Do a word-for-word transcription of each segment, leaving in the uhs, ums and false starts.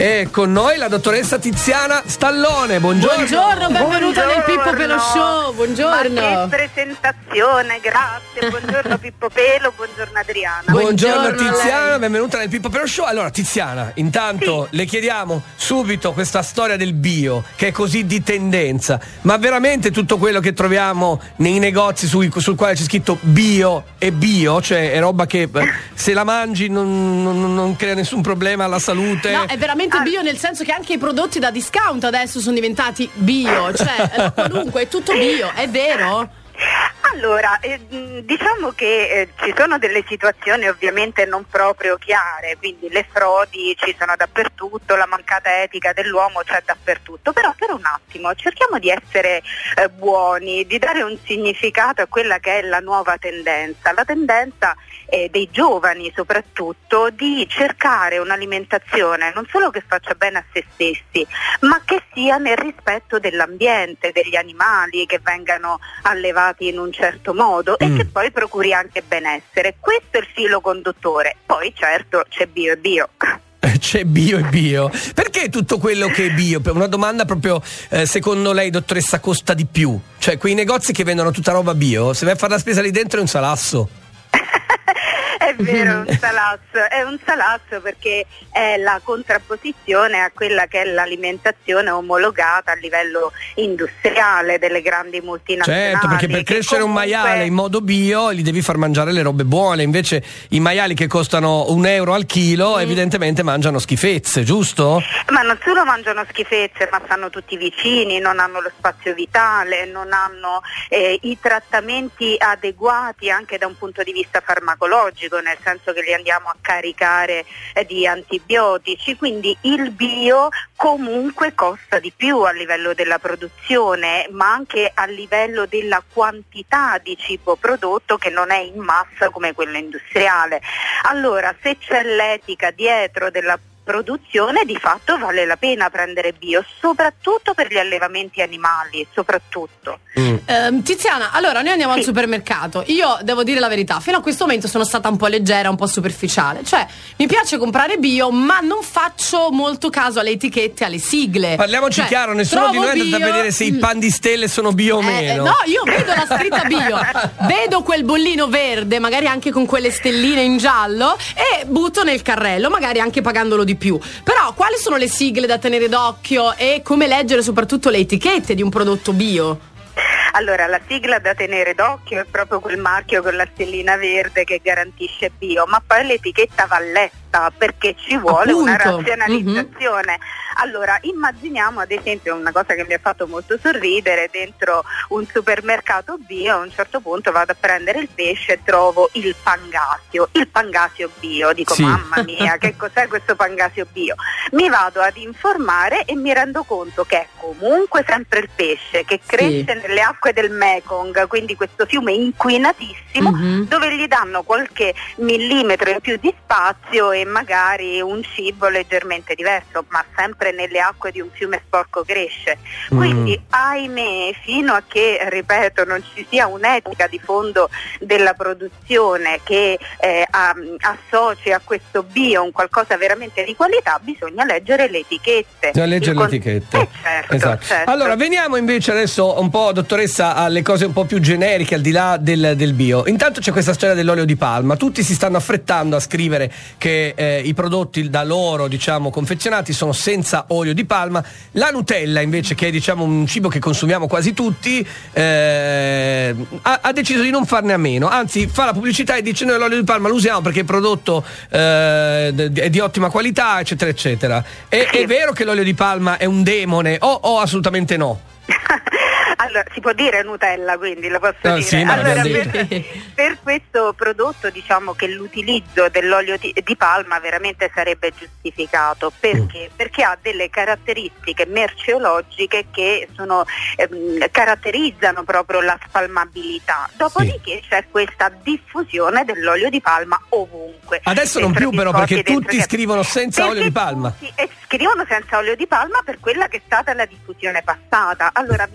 e con noi la dottoressa Tiziana Stallone. Buongiorno. Buongiorno, benvenuta Buongiorno. nel Pippo Pelo Show. Buongiorno. Ma che presentazione, grazie. Buongiorno Pippo Pelo, buongiorno Adriana. Buongiorno, Buongiorno Tiziana, benvenuta nel Pippo Pelo Show. Allora Tiziana, intanto Sì. le chiediamo subito questa storia del bio che è così di tendenza, ma veramente tutto quello che troviamo nei negozi sui, sul quale c'è scritto bio e bio, cioè è roba che eh, se la mangi non, non, non crea nessun problema alla salute? No, è veramente bio nel senso che anche i prodotti da discount adesso sono diventati bio, cioè eh, qualunque, è tutto bio, è vero? Allora, eh, diciamo che eh, ci sono delle situazioni ovviamente non proprio chiare, quindi le frodi ci sono dappertutto, la mancata etica dell'uomo c'è dappertutto, però per un attimo cerchiamo di essere eh, buoni, di dare un significato a quella che è la nuova tendenza, la tendenza eh, dei giovani soprattutto di cercare un'alimentazione non solo che faccia bene a se stessi, ma che sia nel rispetto dell'ambiente, degli animali che vengano allevati in un certo modo Mm. e che poi procuri anche benessere. Questo è il filo conduttore. Poi certo c'è bio e bio. C'è bio e bio. Perché tutto quello che è bio? Una domanda proprio, eh, secondo lei, dottoressa, costa di più? Cioè quei negozi che vendono tutta roba bio, se vai a fare la spesa lì dentro è un salasso. È vero, è un salasso, è un salasso perché è la contrapposizione a quella che è l'alimentazione omologata a livello industriale delle grandi multinazionali. Certo, perché per che crescere comunque... un maiale in modo bio gli devi far mangiare le robe buone, invece i maiali che costano un euro al chilo Mm. evidentemente mangiano schifezze, giusto? Ma non solo mangiano schifezze, ma stanno tutti vicini, non hanno lo spazio vitale, non hanno eh, i trattamenti adeguati anche da un punto di vista farmacologico, nel senso che li andiamo a caricare eh, di antibiotici, quindi il bio comunque costa di più a livello della produzione, ma anche a livello della quantità di cibo prodotto che non è in massa come quello industriale. Allora, se c'è l'etica dietro della produzione, di fatto vale la pena prendere bio, soprattutto per gli allevamenti animali, soprattutto. Mm. Eh, Tiziana, allora noi andiamo Sì. al supermercato. Io devo dire la verità, fino a questo momento sono stata un po' leggera, un po' superficiale. Cioè, mi piace comprare bio, ma non faccio molto caso alle etichette, alle sigle. Parliamoci Cioè, chiaro, nessuno di trovo noi è andato a bio- vedere se i pan di stelle sono bio o Eh, eh, meno. no, io vedo la scritta bio, vedo quel bollino verde, magari anche con quelle stelline in giallo, e butto nel carrello, magari anche pagandolo di più. Però quali sono le sigle da tenere d'occhio e come leggere soprattutto le etichette di un prodotto bio? Allora, la sigla da tenere d'occhio è proprio quel marchio con la stellina verde che garantisce bio, ma poi l'etichetta va letta perché ci vuole Appunto. una razionalizzazione. Allora, immaginiamo ad esempio una cosa che mi ha fatto molto sorridere: dentro un supermercato bio a un certo punto vado a prendere il pesce e trovo il pangasio, il pangasio bio, dico Sì. mamma mia, che cos'è questo pangasio bio? Mi vado ad informare e mi rendo conto che è comunque sempre il pesce che cresce Sì. nelle acque del Mekong, quindi questo fiume inquinatissimo, Mhm. dove gli danno qualche millimetro in più di spazio e magari un cibo leggermente diverso, ma sempre nelle acque di un fiume sporco cresce. Mm. Quindi ahimè, fino a che, ripeto, non ci sia un'etica di fondo della produzione che eh, a- associ a questo bio un qualcosa veramente di qualità, bisogna leggere le etichette. Bisogna leggere Il le con- etichette. Eh, certo, Esatto. certo. Allora, veniamo invece adesso un po', dottoressa, alle cose un po' più generiche, al di là del, del bio. Intanto c'è questa storia dell'olio di palma. Tutti si stanno affrettando a scrivere che eh, i prodotti da loro, diciamo, confezionati sono senza olio di palma. La Nutella, invece, che è, diciamo, un cibo che consumiamo quasi tutti, eh, ha, ha deciso di non farne a meno. Anzi, fa la pubblicità e dice: noi l'olio di palma lo usiamo perché il prodotto eh, d- è di ottima qualità, eccetera, eccetera. È, Sì. è vero che l'olio di palma è un demone o, o assolutamente no? Allora, si può dire Nutella, quindi lo posso Ah, dire. sì, ma allora, l'abbiamo per, per questo prodotto diciamo che l'utilizzo dell'olio di, di palma veramente sarebbe giustificato. Perché? Mm. Perché ha delle caratteristiche merceologiche che sono, ehm, caratterizzano proprio la spalmabilità. Dopodiché sì. c'è questa diffusione dell'olio di palma ovunque. Adesso non Dentro più però, biscotti, perché dentro tutti che- scrivono senza Perché olio di palma. tutti, eh, scrivono senza olio di palma per quella che è stata la diffusione passata. Allora vi dico chi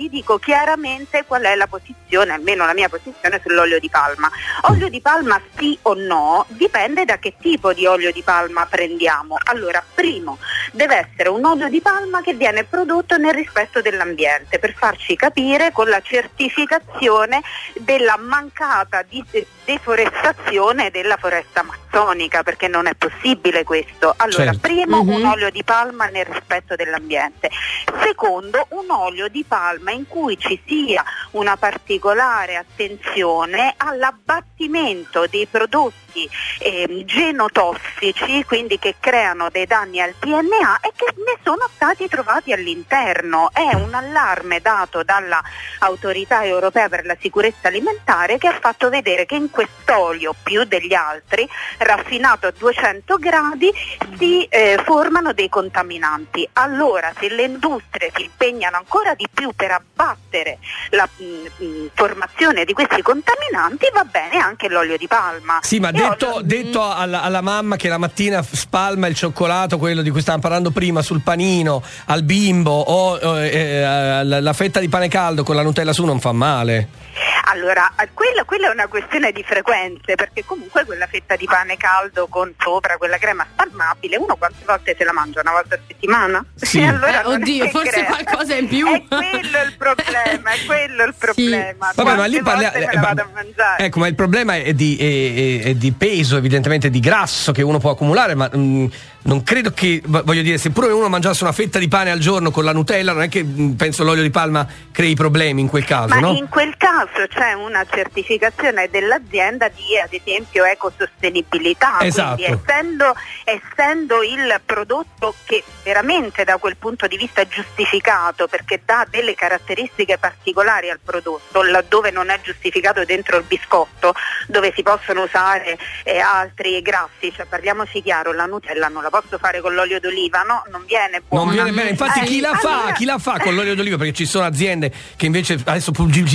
chiaramente qual è la posizione, almeno la mia posizione sull'olio di palma. Olio di palma sì o no dipende da che tipo di olio di palma prendiamo. Allora, primo, deve essere un olio di palma che viene prodotto nel rispetto dell'ambiente, per farci capire con la certificazione della mancata di deforestazione della foresta amazzonica, perché non è possibile questo. Allora, certo. primo, Mm-hmm. un olio di palma nel rispetto dell'ambiente. Secondo, un olio di palma in cui ci sia una particolare attenzione all'abbattimento dei prodotti eh, genotossici, quindi che creano dei danni al D N A e che ne sono stati trovati all'interno. È un allarme dato dalla Autorità Europea per la Sicurezza Alimentare, che ha fatto vedere che in quest'olio, più degli altri, raffinato a duecento gradi, si eh, formano dei contaminanti. Allora, se le industrie si impegnano ancora di più per abbattere la mh, mh, formazione di questi contaminanti, va bene anche l'olio di palma. Sì, ma E detto, olio... detto alla, alla mamma che la mattina spalma il cioccolato, quello di cui stavamo parlando prima, sul panino, al bimbo, o eh, la, la fetta di pane caldo con la Nutella su, non fa male. Allora, quella, quella è una questione di frequenze, perché comunque quella fetta di pane caldo con sopra quella crema spalmabile, uno quante volte se la mangia? Una volta a settimana? Sì. E allora Eh, oddio, forse crea. qualcosa in più. È quello il problema, è quello il problema. Vabbè, ma lì Quante parliamo. volte me la vado a mangiare? Ecco, ma il problema è di, è, è, è di peso, evidentemente, di grasso che uno può accumulare, ma mh, non credo che, voglio dire, seppure uno mangiasse una fetta di pane al giorno con la Nutella, non è che mh, penso l'olio di palma crei problemi in quel caso, Ma no? in quel caso c'è una certificazione dell'azienda di, ad esempio, ecosostenibilità. Esatto. Quindi essendo, essendo il prodotto che veramente da quel punto di vista è giustificato, perché dà delle caratteristiche particolari al prodotto, laddove non è giustificato dentro il biscotto, dove si possono usare eh, altri grassi, cioè parliamoci chiaro, la Nutella non la posso fare con l'olio d'oliva, no? Non viene buona. Non viene bene, infatti Eh, chi la fa? allora- Chi la fa con l'olio d'oliva? Perché ci sono aziende che invece adesso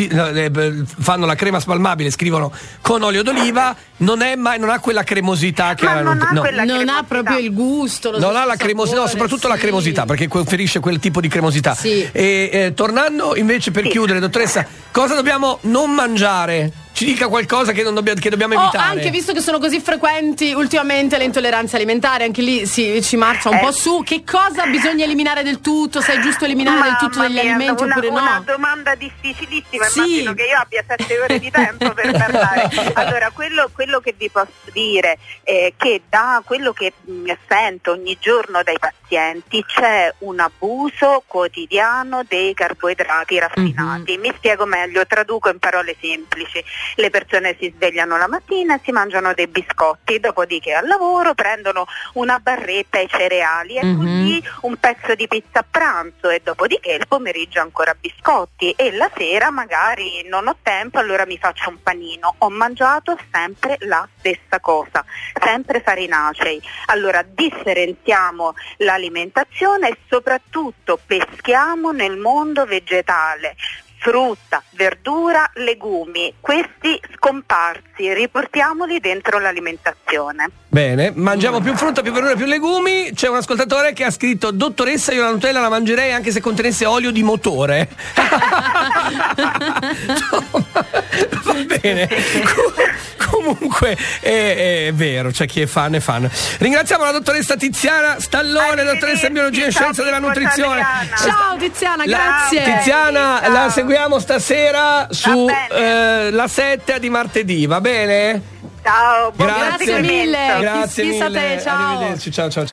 fanno la crema spalmabile, scrivono con olio d'oliva, non è mai, non ha quella cremosità che Ma ha la non Nutella. ha No. quella Non cremosità. ha proprio il gusto, lo Non stesso ha la cremosità, no, sapore, soprattutto la sì. cremosità, perché conferisce quel tipo di cremosità. Sì. E eh, tornando invece per Sì. chiudere, dottoressa, cosa dobbiamo non mangiare? Ci dica qualcosa che, non dobbiamo, che dobbiamo Oh, evitare. anche visto che sono così frequenti ultimamente le intolleranze alimentari, anche lì si, ci marcia un Eh. po' su. Che cosa bisogna eliminare del tutto? Se è giusto eliminare del tutto Mamma degli mia, alimenti una, oppure no? una domanda difficilissima, Sì. immagino che io abbia sette ore di tempo per parlare. Allora, quello, quello che vi posso dire è che da quello che mh, sento ogni giorno dai pazienti c'è un abuso quotidiano dei carboidrati raffinati. Mm-hmm. Mi spiego meglio, traduco in parole semplici. Le persone si svegliano la mattina e si mangiano dei biscotti, dopodiché al lavoro prendono una barretta ai cereali e Mhm. così un pezzo di pizza a pranzo e dopodiché il pomeriggio ancora biscotti e la sera magari non ho tempo, allora mi faccio un panino. Ho mangiato sempre la stessa cosa, sempre farinacei. Allora differenziamo l'alimentazione e soprattutto peschiamo nel mondo vegetale. Frutta, verdura, legumi, questi scomparsi, riportiamoli dentro l'alimentazione. Bene, mangiamo più frutta, più verdura, più legumi. C'è un ascoltatore che ha scritto: dottoressa, io la Nutella la mangerei anche se contenesse olio di motore. Va bene. Comunque è, è vero, c'è chi è fan e fan. Ringraziamo la dottoressa Tiziana Stallone, dottoressa in biologia e scienza della nutrizione. Ciao Tiziana, La- grazie. Tiziana, Ciao. la seguiamo stasera su bene. eh, la sette di martedì, va bene? Ciao, buon Grazie mille. proseguimento. Grazie Chissà mille. te, ciao. Arrivederci, ciao ciao.